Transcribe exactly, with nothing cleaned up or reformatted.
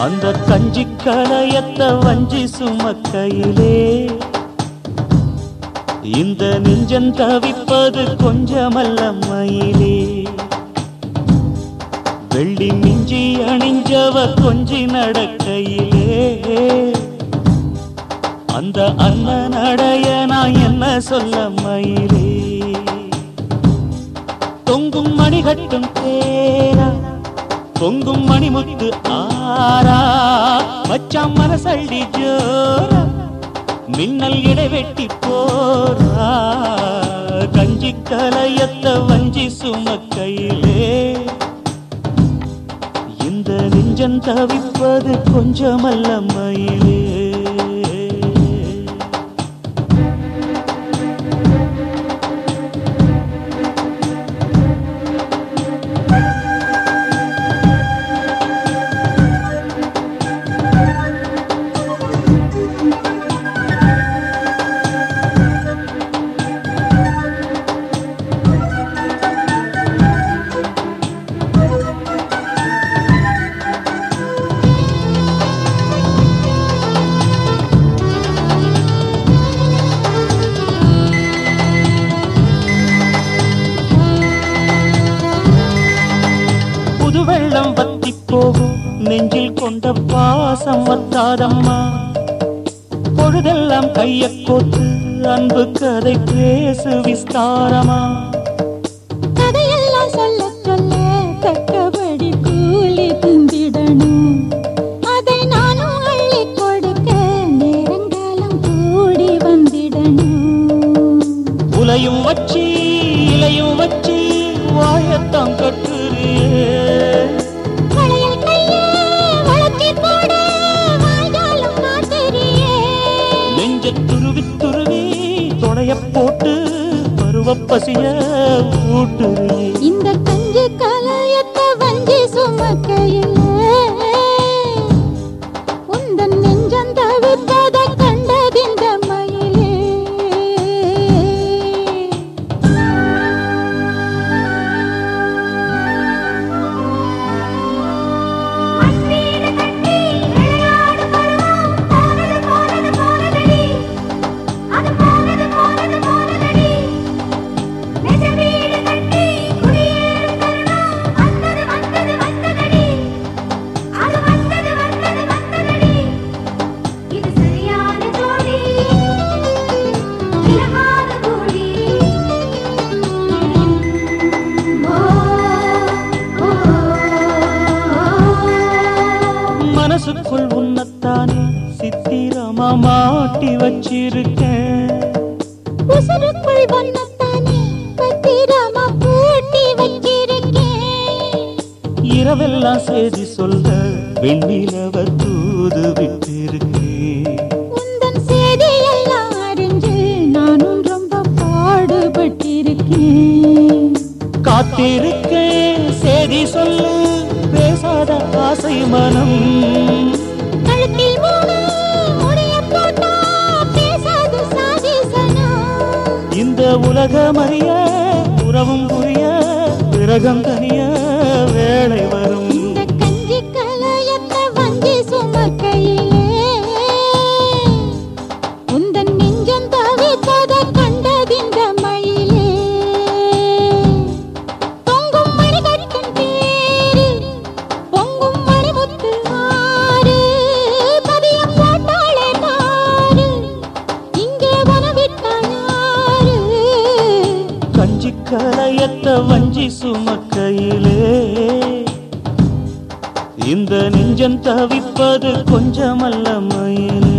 அந்த கஞ்சி கலையத்த வஞ்சி சுமக்கையிலே இந்த நெஞ்சம் தவிப்பது கொஞ்சமல்ல மயிலே. வெள்ளி மிஞ்சி அணிஞ்சவ கொஞ்சி நடக்கையிலே அந்த அண்ணன் நடைய நான் என்ன சொல்ல மயிலே. தொங்கும் மணிகட்டும் தேரா பொங்கும் மணிமுத்து ஆரா மச்சான் மனசள்ளி ஜோரா மின்னல் இடைவெட்டி போரா கஞ்சி கலையத்த வஞ்சி சுமக்கையிலே இந்த நெஞ்சம் தவிப்பது கொஞ்சமல்ல மயிலே. வெள்ளம் வத்தி போகும் நெஞ்சில் கொண்ட பாசம் வத்தாதம்மா. பொழுதெல்லாம் கைய கோத்து அன்பு கதை பேசு விஸ்தாரமா. கதையெல்லாம் சொல்ல சொல்ல தக்கபடி கூலி திந்திடணும். அதை நானும் அள்ளி கொடுக்க நேரங்காலம் கூடி வந்திடணும். உலையும் வச்சி இலையும் வச்சி வாயத்தான் கட்டுறியே. துருவி துருவி தொடைய போட்டு பருவ பசிய ஊட்டுறியே. இந்த கஞ்சி கலையத்த வஞ்சி சுமக்கையிலே உந்தன் நெஞ்சம் தவிப்பத கண்டதிந்த மயிலே. மனசுக்குள் உன்னத்தானே சித்திரமா மாட்டி வச்சிருக்கேன். உசுருக்குள் வண்ணத்தானே பத்திரமா பூட்டி வச்சிருக்கேன். இரவெல்லாம் செய்தி சொல்ல வெண்ணிலவ தூது விட்டிருக்கேன். உந்தன் செய்தியெல்லாம் அறிஞ்சு நானும் ரொம்ப பாடுபட்டிருக்கேன். காத்திருக்கேன் செய்தி சொல்லு பேசாத ஆசை மனம். கழுத்தில் மூணு முடிய போட்டா பேசாது சாதிசனம். இந்த உலகம் அறிய உறவும் புரிய விரகம் தனிய வேளை வரும். இந்த கஞ்சி கலையத்த வஞ்சி சுமக்கையிலே உந்தன் நெஞ்சம் தவிப்பத கண்டதிந்த மயிலே. பொங்கும் மணிகட்டும் தேரு பொங்கும் மணிமுத்து ஆறு பதியம் போட்டாளே தாரு இங்கே வனவிட்டாள் யாரு. கஞ்சி கலையத்த வஞ்சி சுமக்கையிலே இந்த நெஞ்சம் தவிப்பது கொஞ்சமல்ல மயிலே.